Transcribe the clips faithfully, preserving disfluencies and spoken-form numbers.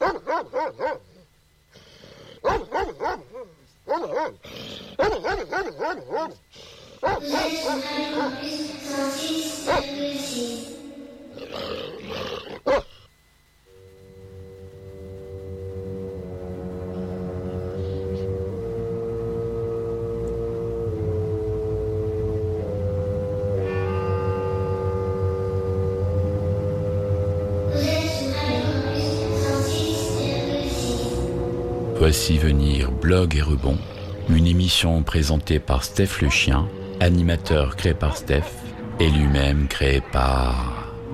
Voici venir Blog et Rebond, une émission présentée par Steph le chien, animateur créé par Steph et lui-même créé par...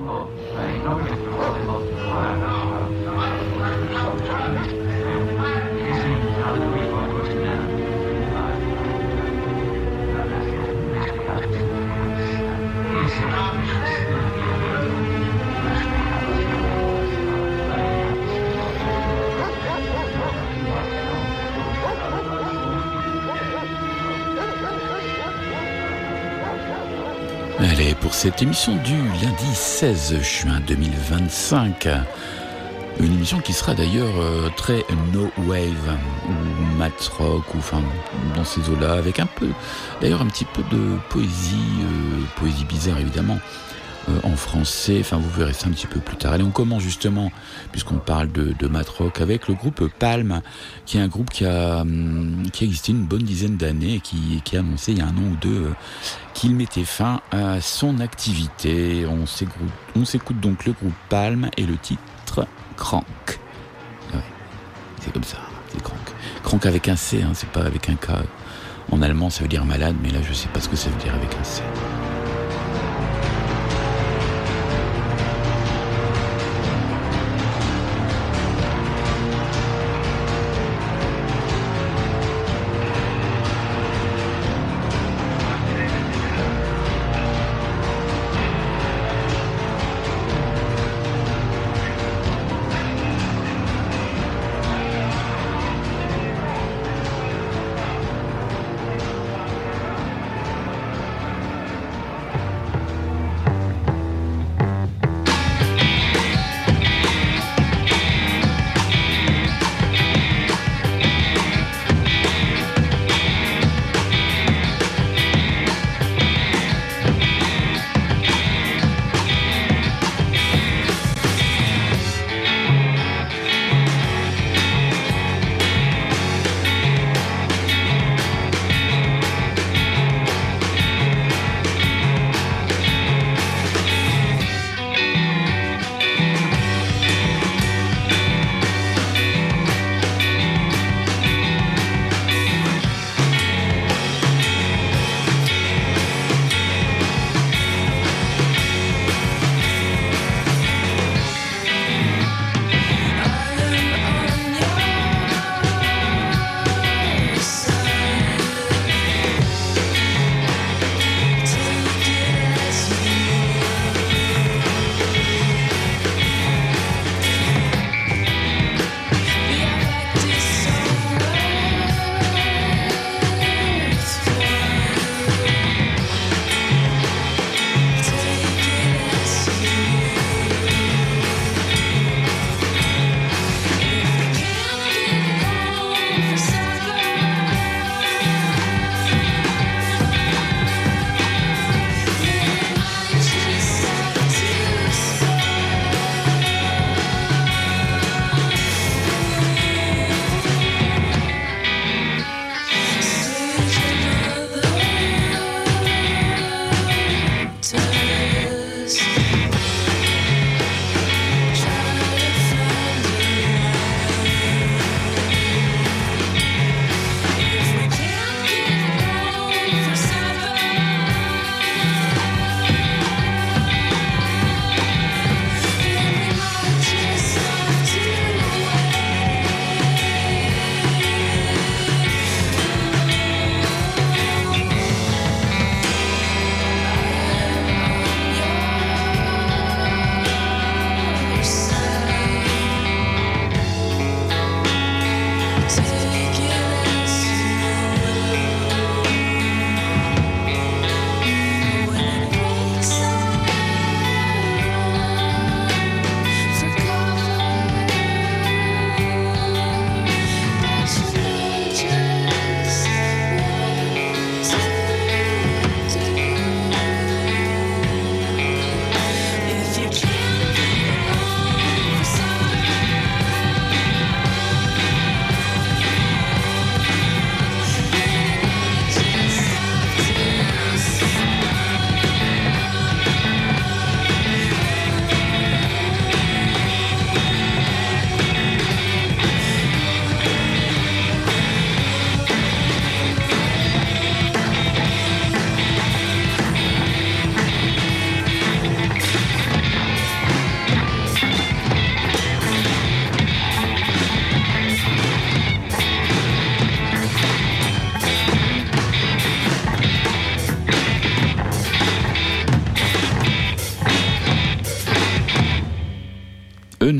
Allez, pour cette émission du lundi seize juin deux mille vingt-cinq, une émission qui sera d'ailleurs euh, très no wave ou mat rock ou enfin dans ces eaux-là, avec un peu, d'ailleurs un petit peu de poésie, euh, poésie bizarre évidemment, euh, en français. Enfin, vous verrez ça un petit peu plus tard. Allez, on commence justement, puisqu'on parle de, de mat rock, avec le groupe Palm, qui est un groupe qui a hum, qui a existé une bonne dizaine d'années et qui, qui a annoncé il y a un an ou deux euh, qu'il mettait fin à son activité. On s'écoute, on s'écoute donc le groupe Palm et le titre Crank. Ouais, c'est comme ça, c'est Crank. Crank avec un C, hein, c'est pas avec un K. En allemand, ça veut dire malade, mais là, je sais pas ce que ça veut dire avec un C.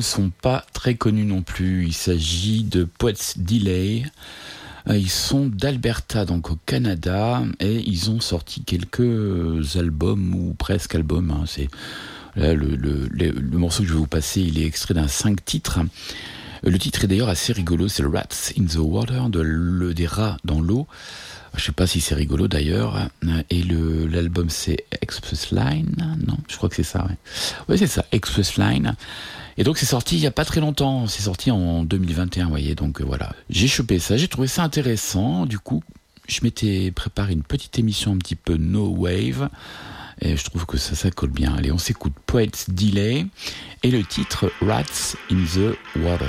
sont pas très connus non plus. Il s'agit de Poets Delay. Ils sont d'Alberta, donc au Canada, et ils ont sorti quelques albums, ou presque albums. Hein. C'est, là, le, le, le, le morceau que je vais vous passer, il est extrait d'un cinq titres. Le titre est d'ailleurs assez rigolo, c'est Rats in the Water, de le, des rats dans l'eau. Je sais pas si c'est rigolo d'ailleurs. Et le, l'album c'est Express Line. Non, je crois que c'est ça, ouais. Ouais, c'est ça, Express Line. Et donc c'est sorti il y a pas très longtemps, c'est sorti en deux mille vingt et un, vous voyez, donc euh, voilà. J'ai chopé ça, j'ai trouvé ça intéressant, du coup, je m'étais préparé une petite émission un petit peu no wave, et je trouve que ça, ça colle bien. Allez, on s'écoute Poets Delay, et le titre Rats in the Water.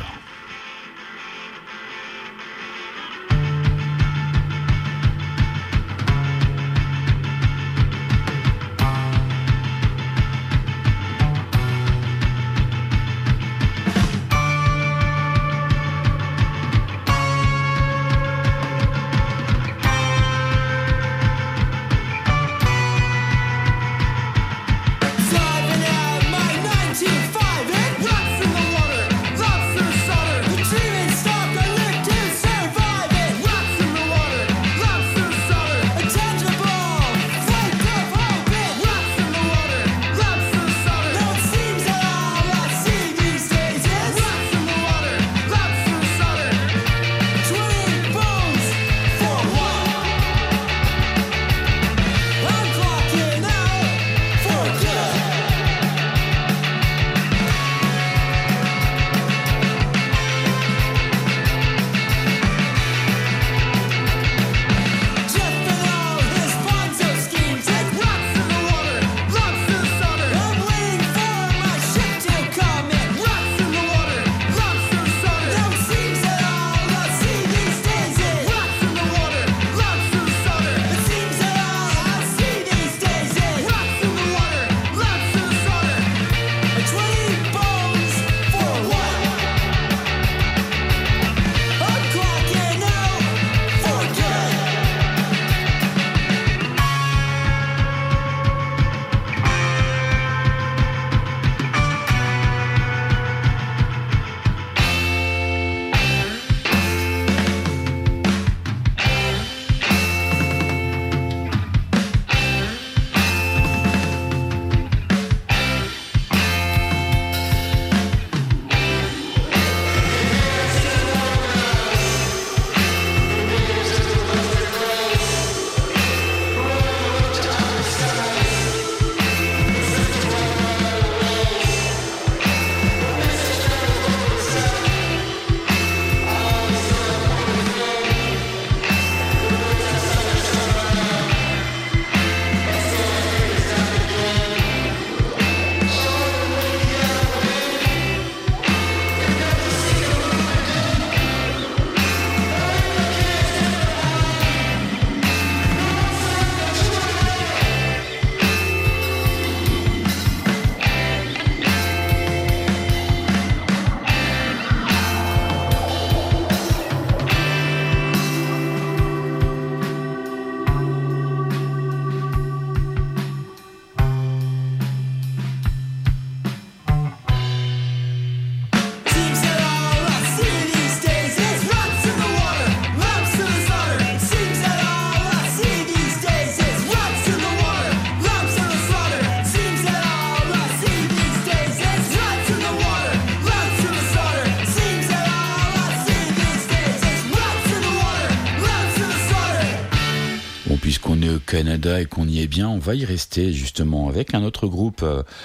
Puisqu'on est au Canada et qu'on y est bien, on va y rester justement avec un autre groupe.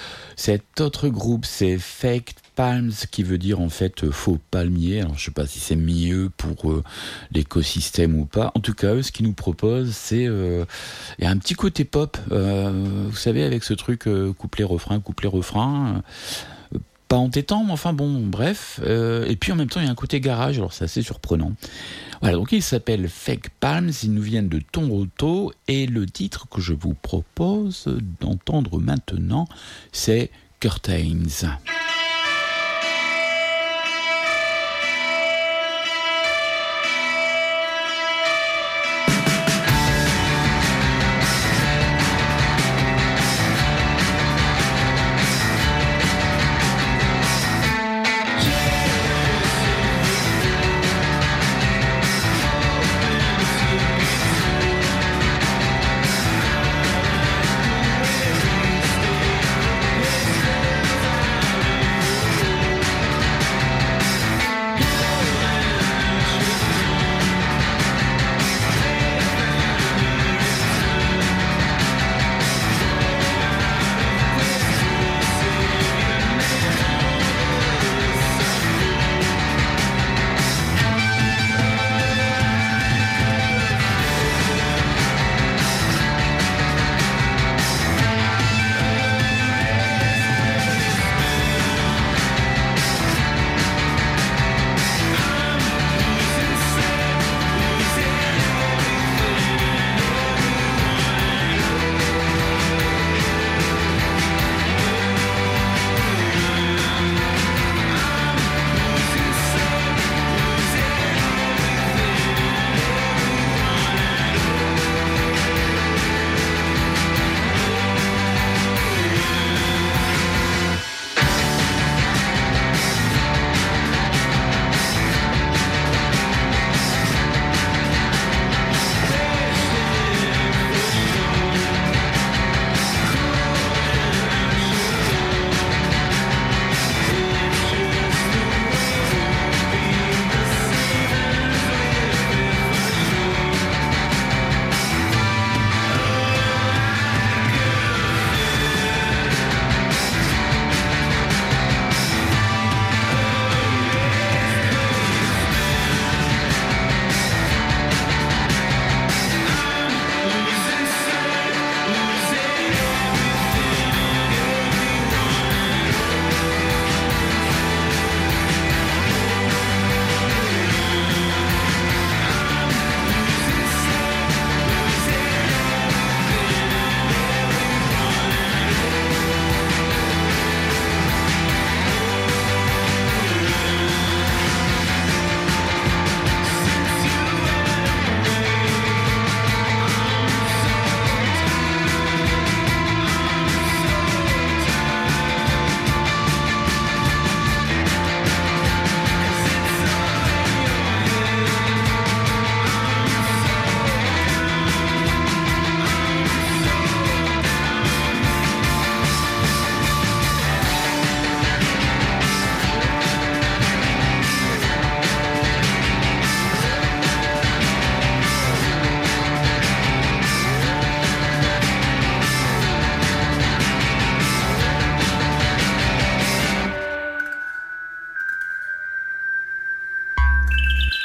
Cet autre groupe, c'est Fake Palms, qui veut dire en fait faux palmier. Alors je sais pas si c'est mieux pour euh, l'écosystème ou pas. En tout cas, eux, ce qu'ils nous proposent, c'est euh, il y a un petit côté pop. Euh, vous savez, avec ce truc euh, couplet-refrain, couplet-refrain. Euh, pas entêtant, mais enfin bon, bref. Euh, et puis en même temps, il y a un côté garage. Alors c'est assez surprenant. Voilà, donc ils s'appellent Fake Palms, ils nous viennent de Toronto, et le titre que je vous propose d'entendre maintenant, c'est Curtains.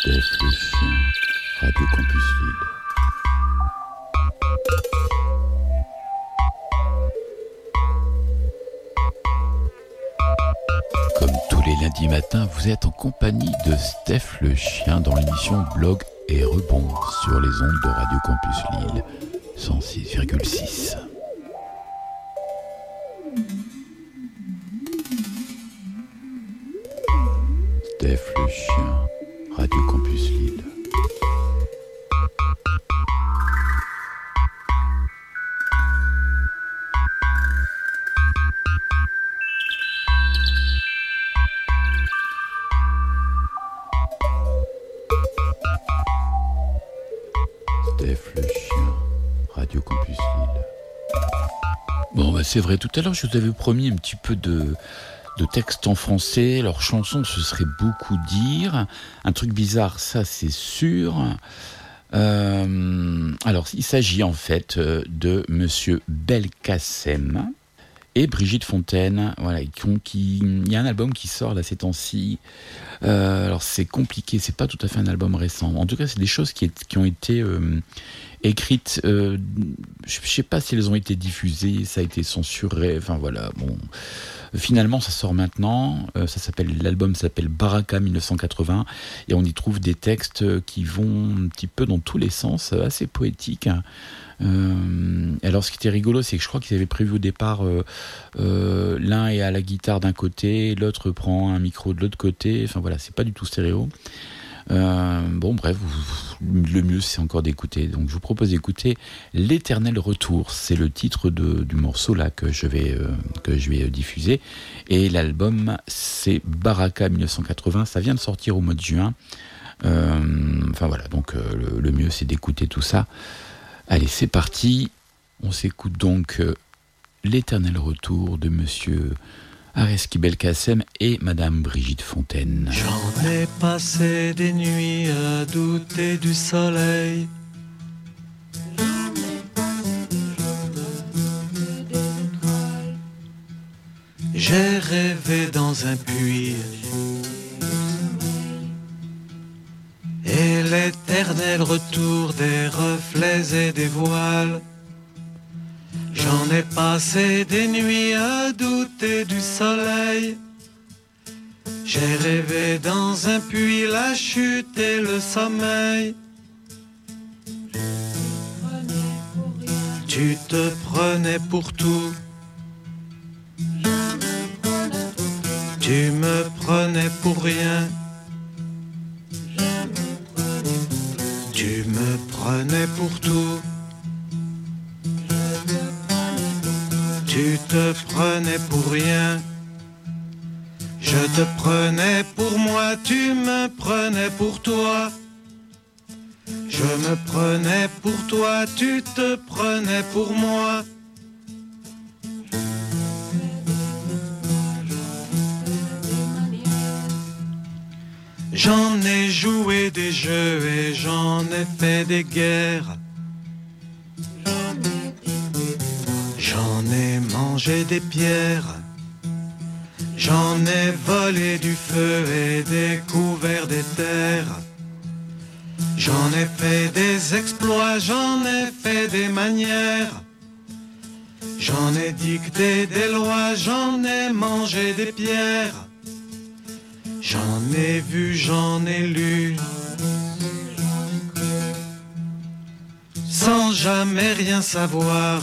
Steph le chien, Radio Campus Lille. Comme tous les lundis matins, vous êtes en compagnie de Steph le chien dans l'émission Blog et Rebond sur les ondes de Radio Campus Lille cent six virgule six. Steph le chien, Radio Campus Lille. Steph le chien, Radio Campus Lille. Bon, bah c'est vrai, tout à l'heure je vous avais promis un petit peu de... de textes en français. Alors chanson, ce serait beaucoup dire. Un truc bizarre, ça c'est sûr. Euh, alors il s'agit en fait de Monsieur Belkacem et Brigitte Fontaine. Voilà, qui ont, qui, il y a un album qui sort là ces temps-ci. Euh, alors c'est compliqué, c'est pas tout à fait un album récent. En tout cas, c'est des choses qui, est, qui ont été euh, écrites. Euh, je sais pas si elles ont été diffusées, ça a été censuré. Enfin voilà, bon. Finalement, ça sort maintenant. Euh, ça s'appelle, l'album s'appelle Baraka mille neuf cent quatre-vingts et on y trouve des textes qui vont un petit peu dans tous les sens, assez poétiques. Euh, alors, ce qui était rigolo, c'est que je crois qu'ils avaient prévu au départ euh, euh, l'un est à la guitare d'un côté, l'autre prend un micro de l'autre côté. Enfin voilà, c'est pas du tout stéréo. Euh, bon bref, le mieux c'est encore d'écouter. Donc je vous propose d'écouter L'Éternel Retour. C'est le titre de, du morceau là que je vais euh, que je vais diffuser. Et l'album c'est Baraka mille neuf cent quatre-vingts. Ça vient de sortir au mois de juin. Euh, enfin voilà, donc euh, le, le mieux c'est d'écouter tout ça. Allez, c'est parti. On s'écoute donc euh, L'Éternel Retour de Monsieur Areski Belkacem et Madame Brigitte Fontaine. J'en ai passé des nuits à douter du soleil. J'en ai passé des jours à douter des étoiles. J'ai rêvé dans un puits et l'éternel retour des reflets et des voiles. J'en ai passé des nuits à douter du soleil. J'ai rêvé dans un puits la chute et le sommeil. Tu te prenais pour tout. Tu me prenais pour rien. Tu me prenais pour tout. Tu te prenais pour rien. Je te prenais pour moi, tu me prenais pour toi. Je me prenais pour toi, tu te prenais pour moi. J'en ai joué des jeux et j'en ai fait des guerres. J'en ai mangé des pierres, j'en ai volé du feu et découvert des terres. J'en ai fait des exploits, j'en ai fait des manières. J'en ai dicté des lois, j'en ai mangé des pierres. J'en ai vu, j'en ai lu, sans jamais rien savoir.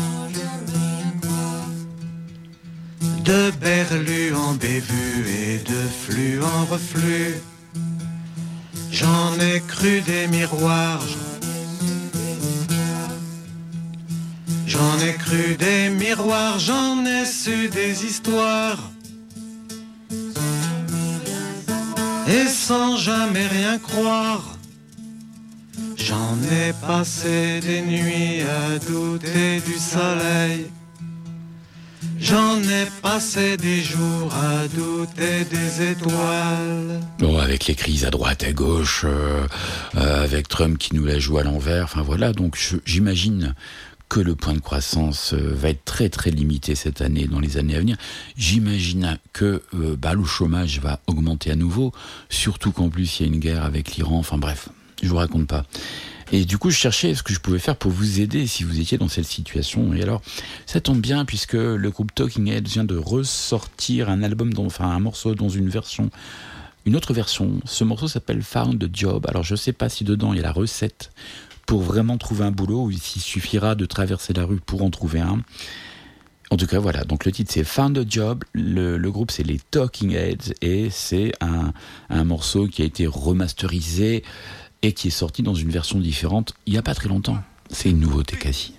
De berlus en bévue et de flux en reflux. J'en ai cru des miroirs. J'en ai cru des miroirs, j'en ai su des histoires. Et sans jamais rien croire. J'en ai passé des nuits à douter du soleil. J'en ai passé des jours à douter des étoiles. Bon, avec les crises à droite, à gauche, euh, euh, avec Trump qui nous la joue à l'envers, enfin voilà, donc je, j'imagine que le point de croissance va être très très limité cette année, dans les années à venir. J'imagine que euh, bah, le chômage va augmenter à nouveau, surtout qu'en plus il y a une guerre avec l'Iran, enfin bref, je vous raconte pas. Et du coup, je cherchais ce que je pouvais faire pour vous aider si vous étiez dans cette situation. Et alors, ça tombe bien puisque le groupe Talking Heads vient de ressortir un album, dans, enfin un morceau dans une version, une autre version. Ce morceau s'appelle Found a Job. Alors, je sais pas si dedans il y a la recette pour vraiment trouver un boulot ou s'il suffira de traverser la rue pour en trouver un. En tout cas, voilà. Donc le titre c'est Found a Job. Le, le groupe c'est les Talking Heads et c'est un, un morceau qui a été remasterisé et qui est sorti dans une version différente il n'y a pas très longtemps. C'est une nouveauté quasi.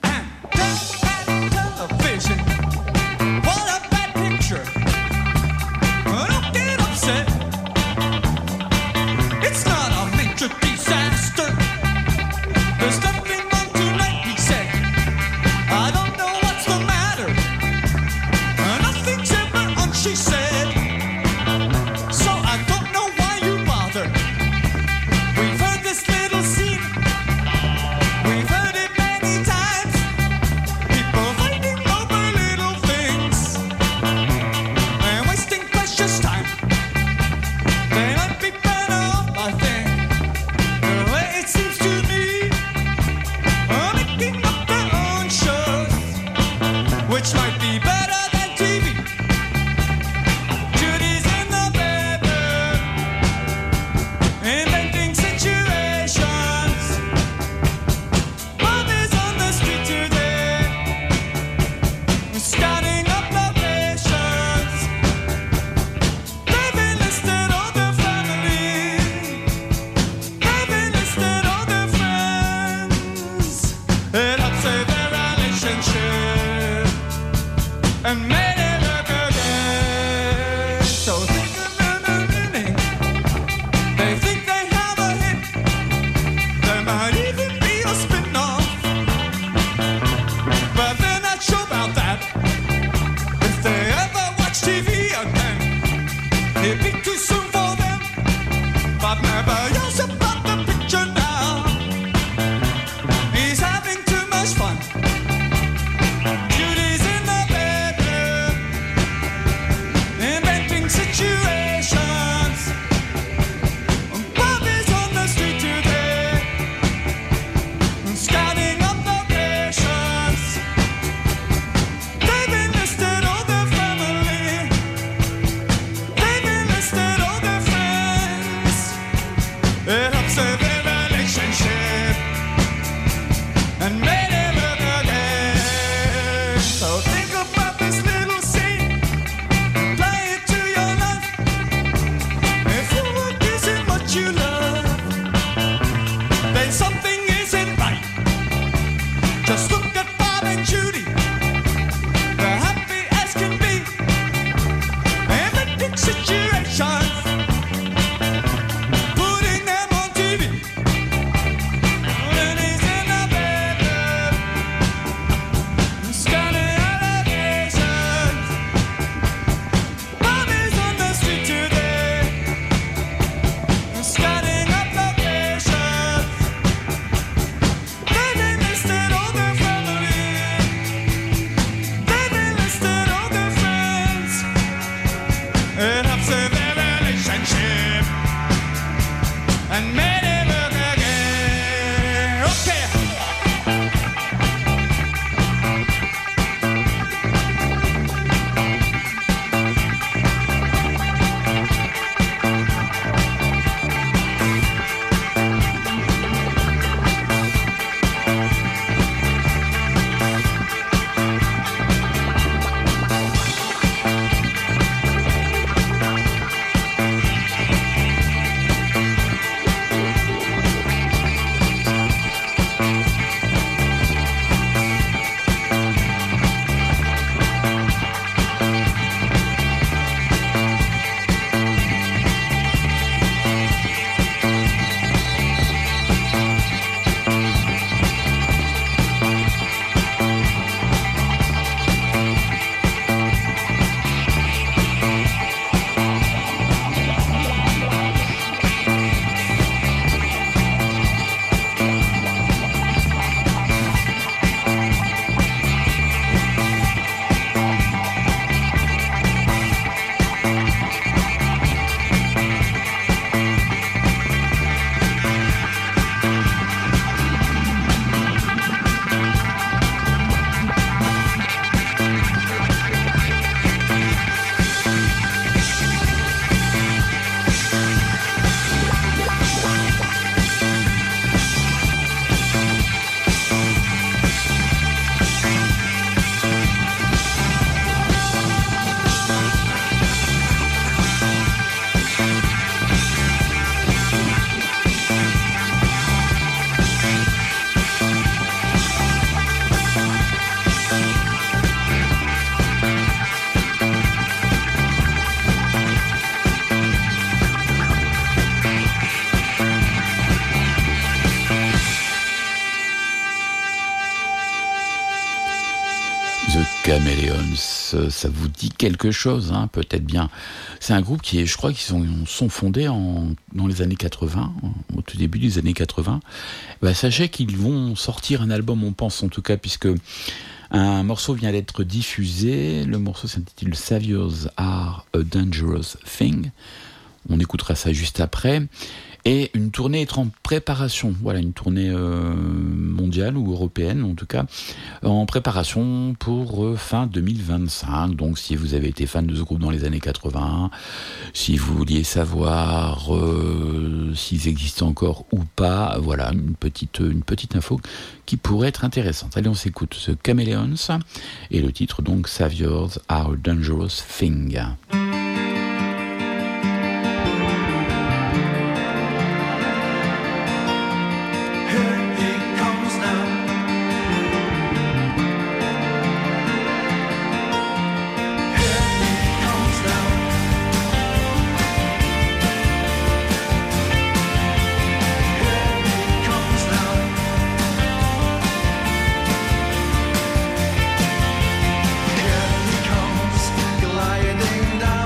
Chameleons, ça vous dit quelque chose, hein, peut-être bien. C'est un groupe qui est, je crois, qui sont, sont fondés en, dans les années quatre-vingts, au tout début des années quatre-vingts. Bah, sachez qu'ils vont sortir un album, on pense en tout cas, puisque un morceau vient d'être diffusé. Le morceau s'intitule Saviors Are a Dangerous Thing. On écoutera ça juste après. Et une tournée est en préparation, voilà, une tournée euh, mondiale ou européenne en tout cas, en préparation pour euh, fin deux mille vingt-cinq. Donc si vous avez été fan de ce groupe dans les années quatre-vingts, si vous vouliez savoir euh, s'ils existent encore ou pas, voilà, une petite, une petite info qui pourrait être intéressante. Allez, on s'écoute ce Chameleons et le titre donc Saviors Are a Dangerous Thing. Gliding down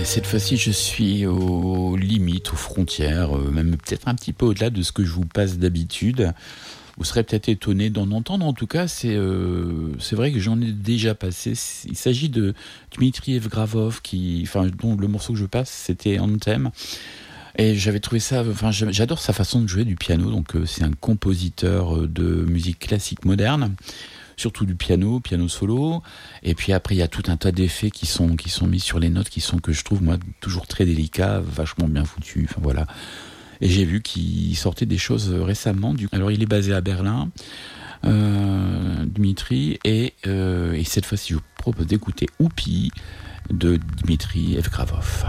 cette fois-ci, je suis aux limites, aux frontières, euh, même peut-être un petit peu au-delà de ce que je vous passe d'habitude. Vous serez peut-être étonné d'en entendre. En tout cas, c'est, euh, c'est vrai que j'en ai déjà passé. Il s'agit de Dmitri Evgravov, qui, enfin, dont le morceau que je passe, c'était Anthem. Et j'avais trouvé ça, enfin, j'adore sa façon de jouer du piano. Donc, euh, c'est un compositeur de musique classique moderne, surtout du piano, piano solo. Et puis après, il y a tout un tas d'effets qui sont qui sont mis sur les notes, qui sont, que je trouve moi toujours très délicats, vachement bien foutus. Enfin voilà. Et j'ai vu qu'il sortait des choses récemment. Alors, il est basé à Berlin, euh, Dmitri, et, euh, et cette fois-ci, je vous propose d'écouter Oupi de Dmitri Evgravov.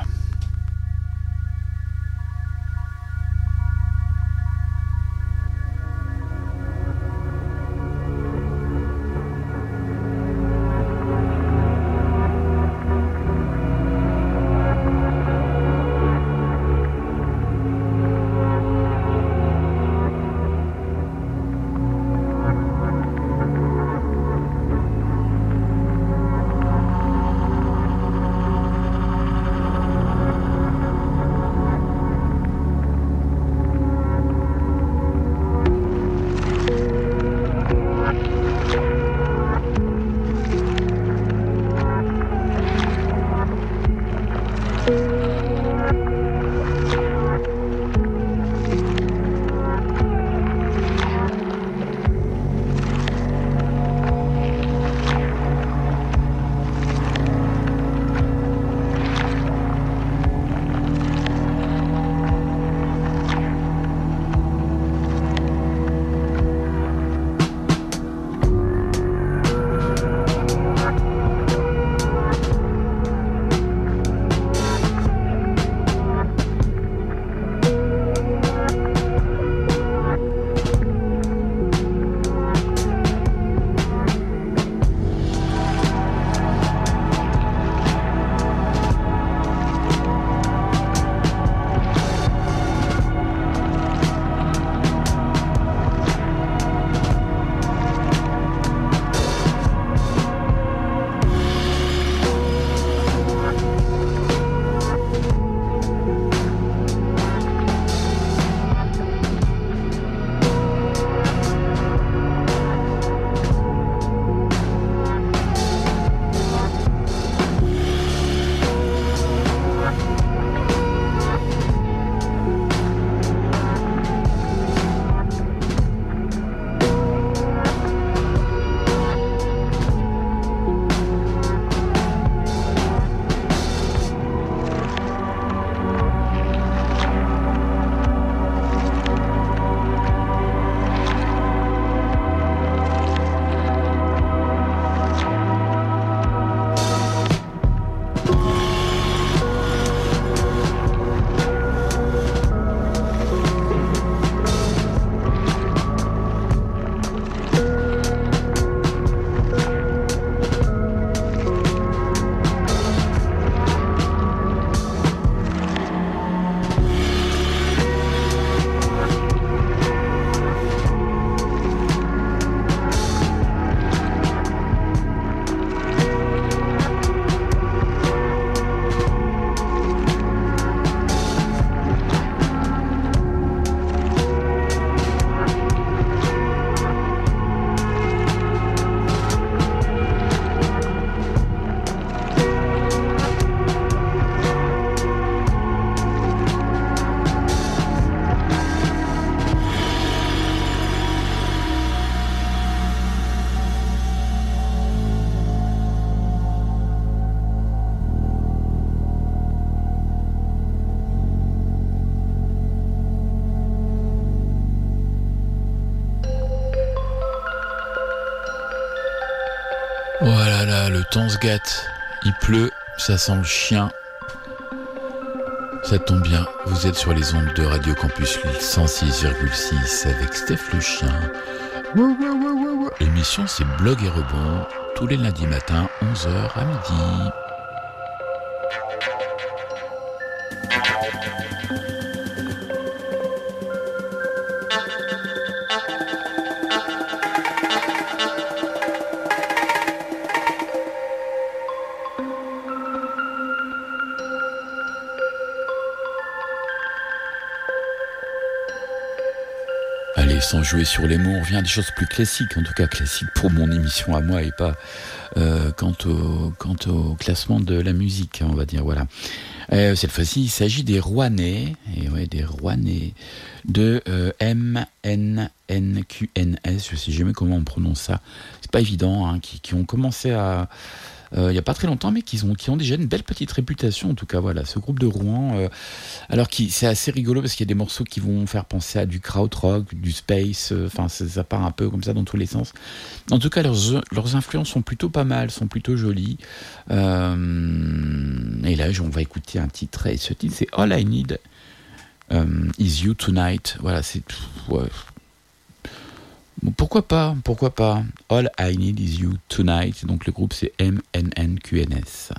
Voilà, là, le temps se gâte. Il pleut, ça sent le chien. Ça tombe bien, vous êtes sur les ondes de Radio Campus Lille cent six virgule six avec Steph le chien. L'émission, c'est Blog et Rebond, tous les lundis matins, onze heures à midi. Et sans jouer sur les mots, on revient à des choses plus classiques, en tout cas classiques pour mon émission à moi et pas euh, quant, au, quant au classement de la musique, on va dire, voilà. Euh, cette fois-ci, il s'agit des Rouennais, et ouais, des Rouennais, de euh, M N N Q N S, je sais jamais comment on prononce ça, c'est pas évident, hein, qui, qui ont commencé à... Euh, il n'y a pas très longtemps, mais qui ont, qui ont déjà une belle petite réputation, en tout cas, voilà, ce groupe de Rouen. Euh, alors, qui, c'est assez rigolo parce qu'il y a des morceaux qui vont faire penser à du krautrock, du space, enfin, euh, ça part un peu comme ça dans tous les sens. En tout cas, leurs, leurs influences sont plutôt pas mal, sont plutôt jolies. Euh, et là, on va écouter un titre, et ce titre, c'est All I Need um, Is You Tonight. Voilà, c'est. Ouais. Bon, pourquoi pas, pourquoi pas. All I Need Is You Tonight. Donc le groupe c'est M N N Q N S.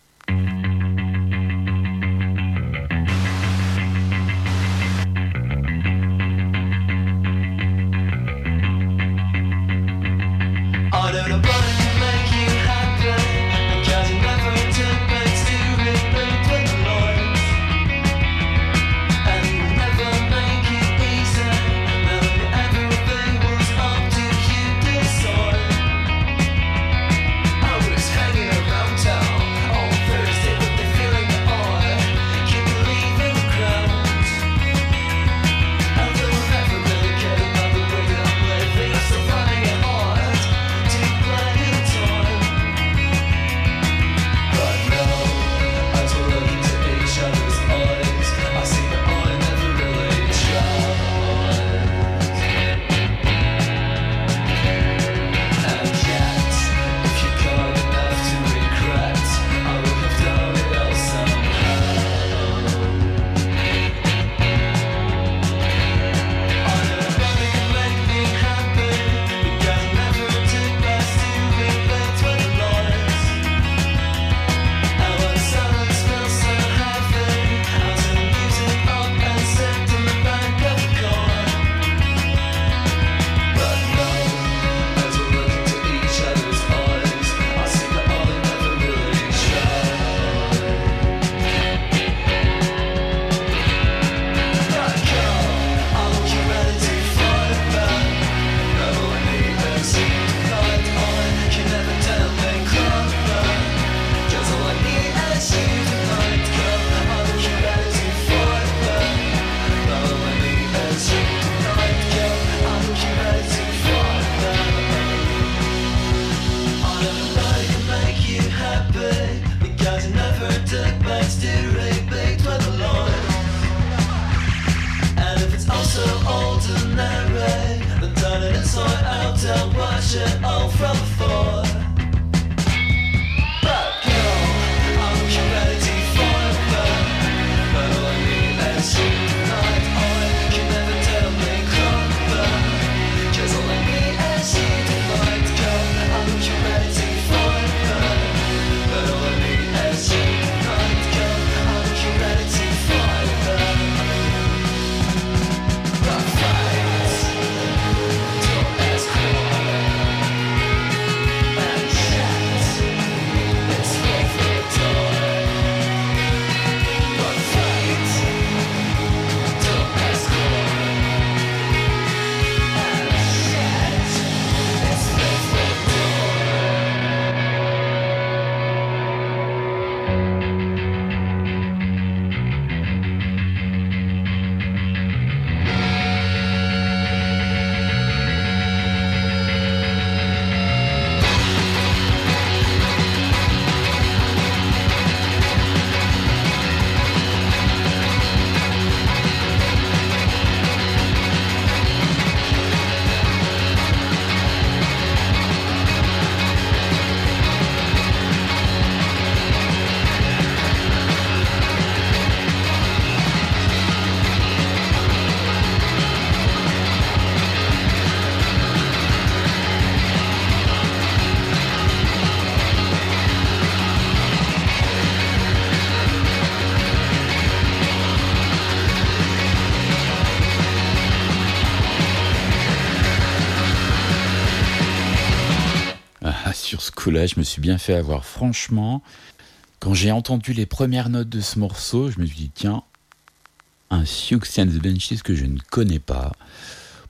Sur ce coup-là, je me suis bien fait avoir. Franchement, quand j'ai entendu les premières notes de ce morceau, je me suis dit, tiens, un Siouxsie and the Banshees que je ne connais pas.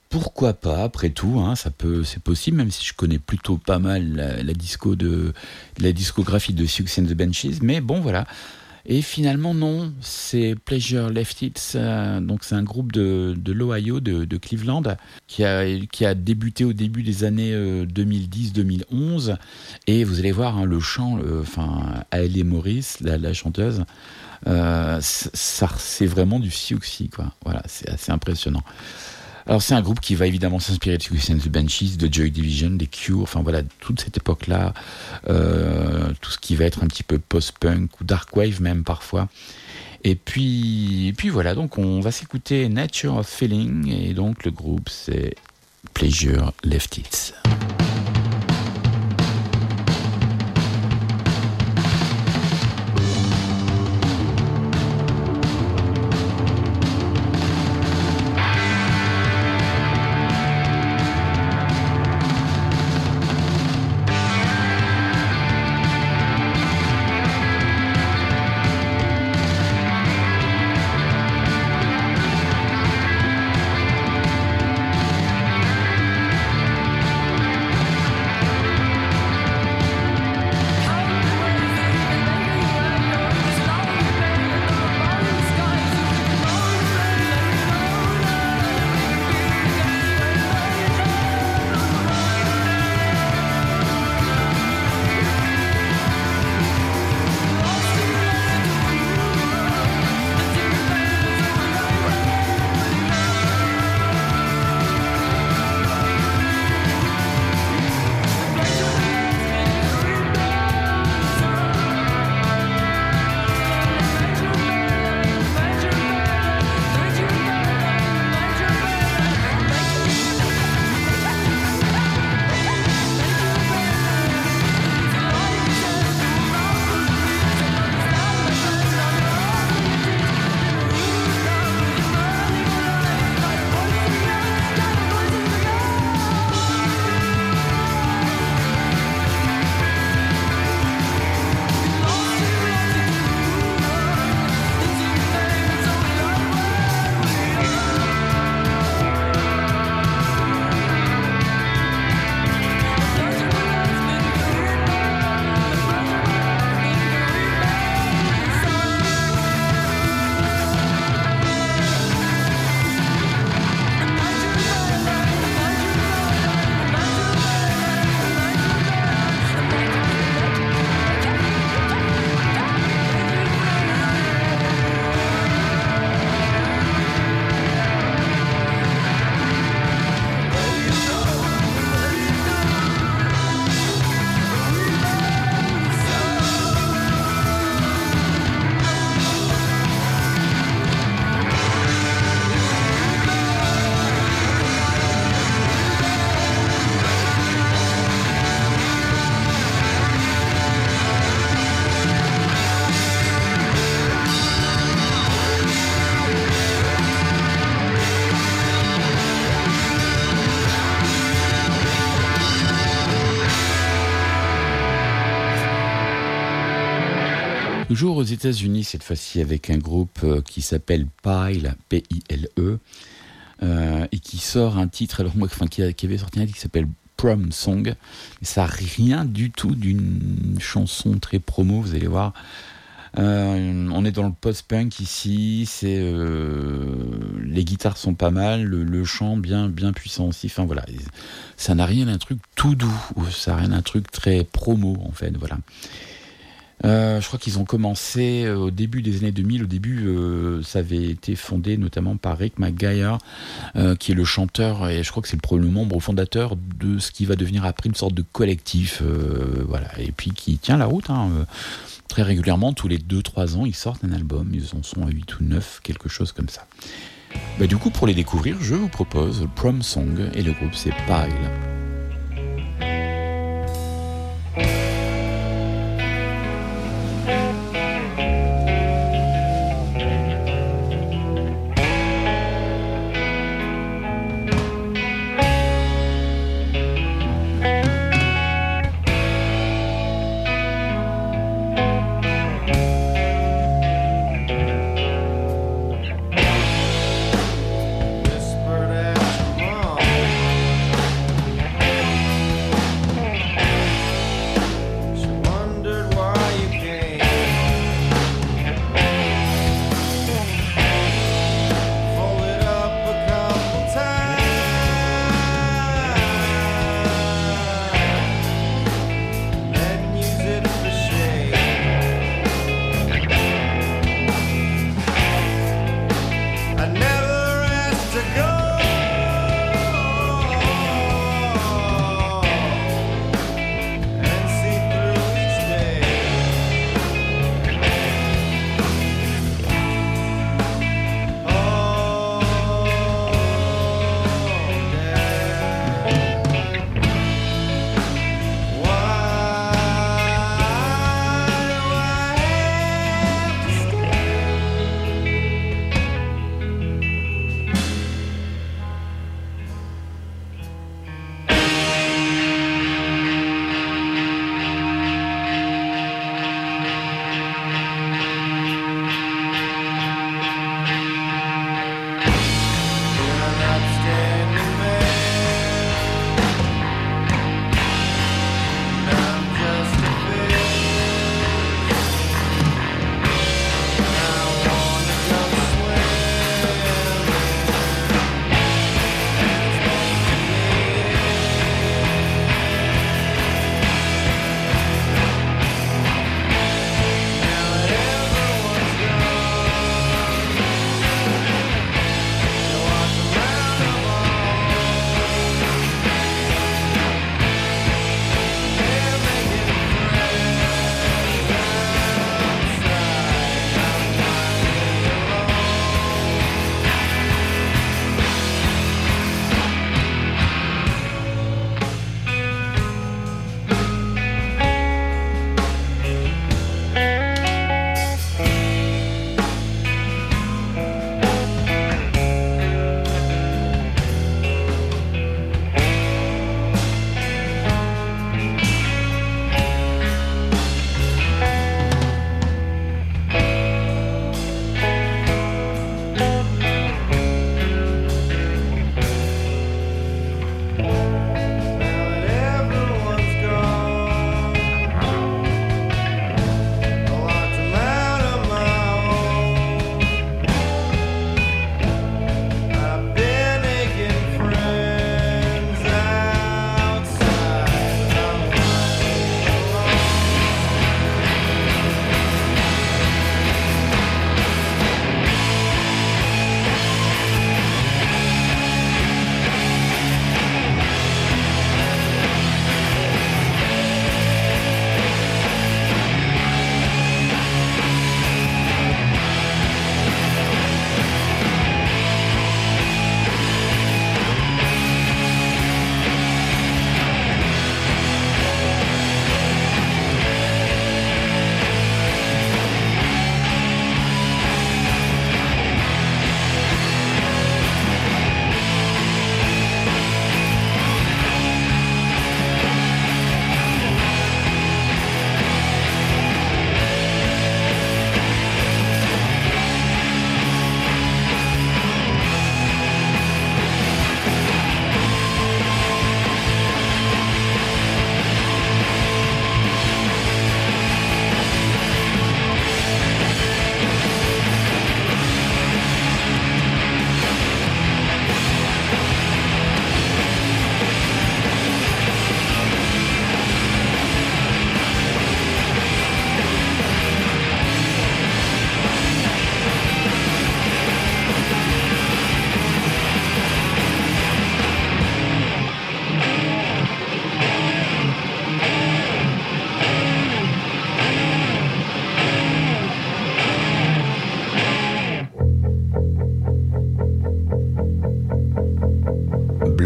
pourquoi pas, après tout, hein, ça peut, c'est possible, même si je connais plutôt pas mal la, la, disco de, la discographie de Siouxsie and the Banshees, mais bon, voilà. Et finalement, non, c'est Pleasure Left It, euh, donc c'est un groupe de, de l'Ohio, de, de Cleveland, qui a, qui a débuté au début des années euh, deux mille dix deux mille onze, et vous allez voir, hein, le chant, enfin, Hayley Morris, la, la chanteuse, euh, ça, c'est vraiment du Siouxsie, quoi. Voilà, c'est assez impressionnant. Alors c'est un groupe qui va évidemment s'inspirer de Siouxsie and the Banshees, de Joy Division, des Cure, enfin voilà, toute cette époque-là, euh, tout ce qui va être un petit peu post-punk ou dark wave même parfois. Et puis, et puis voilà, donc on va s'écouter Nature of Feeling, et donc le groupe c'est Pleasure Left It. Toujours aux États-Unis, cette fois-ci avec un groupe qui s'appelle Pile, P I L E, euh, et qui sort un titre, alors moi, enfin, qui, a, qui avait sorti un titre qui s'appelle Prom Song. Ça n'a rien du tout d'une chanson très promo, vous allez voir. Euh, on est dans le post-punk ici, c'est, euh, les guitares sont pas mal, le, le chant bien, bien puissant aussi. Enfin voilà, ça n'a rien d'un truc tout doux, ça n'a rien d'un truc très promo en fait, voilà. Euh, je crois qu'ils ont commencé euh, au début des années deux mille. Au début, euh, ça avait été fondé notamment par Rick McGuire, euh, qui est le chanteur, et je crois que c'est le premier membre fondateur de ce qui va devenir après une sorte de collectif, euh, voilà, et puis qui tient la route, hein, euh, très régulièrement, tous les deux trois ans, ils sortent un album, ils en sont à huit ou neuf, quelque chose comme ça. Bah, du coup, pour les découvrir, je vous propose Prom Song, et le groupe c'est Pile. Whispered after mom.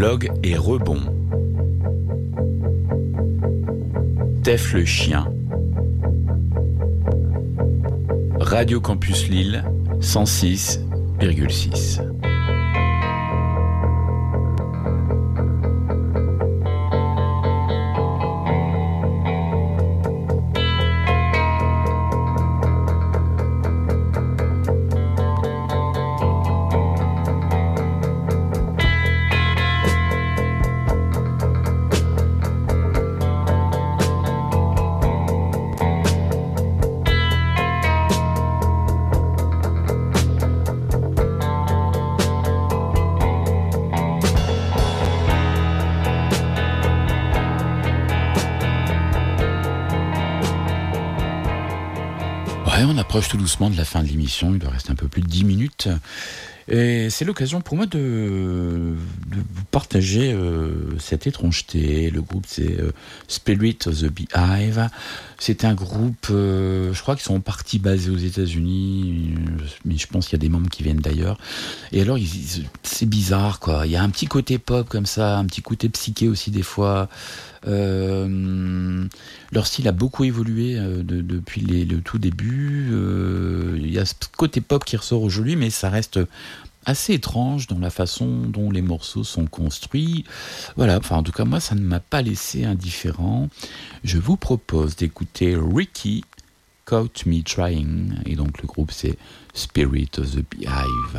Blog et Rebond. Tef le chien. Radio Campus Lille, cent six virgule six. On approche tout doucement de la fin de l'émission, il doit rester un peu plus de dix minutes. Et c'est l'occasion pour moi de, de vous partager euh, cette étrangeté. Le groupe, c'est euh, Spirit of the Beehive. C'est un groupe, euh, je crois qu'ils sont en partie basés aux États-Unis, mais je pense qu'il y a des membres qui viennent d'ailleurs. Et alors, ils, c'est bizarre, quoi. Il y a un petit côté pop comme ça, un petit côté psyché aussi des fois. Euh, leur style a beaucoup évolué euh, de, depuis les, le tout début. Euh, il y a ce côté pop qui ressort aujourd'hui, mais ça reste assez étrange dans la façon dont les morceaux sont construits. Voilà, enfin en tout cas moi ça ne m'a pas laissé indifférent. Je vous propose d'écouter Ricky Caught Me Trying, et donc le groupe c'est Spirit of the Beehive.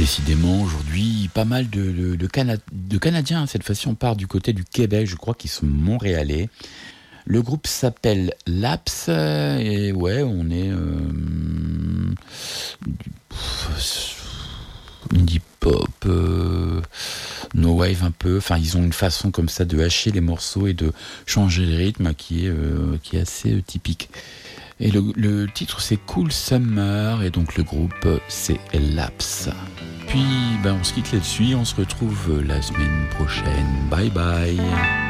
Décidément, aujourd'hui, pas mal de, de, de, Cana- de Canadiens. Cette fois-ci, on part du côté du Québec. Je crois qu'ils sont montréalais. Le groupe s'appelle Laps. Et ouais, on est... Euh, indie pop, euh, no wave un peu. Enfin, ils ont une façon comme ça de hacher les morceaux et de changer le rythme qui est, euh, qui est assez euh, typique. Et le, le titre c'est Cool Summer et donc le groupe c'est Laps. Puis ben, on se quitte là-dessus, on se retrouve la semaine prochaine. Bye bye.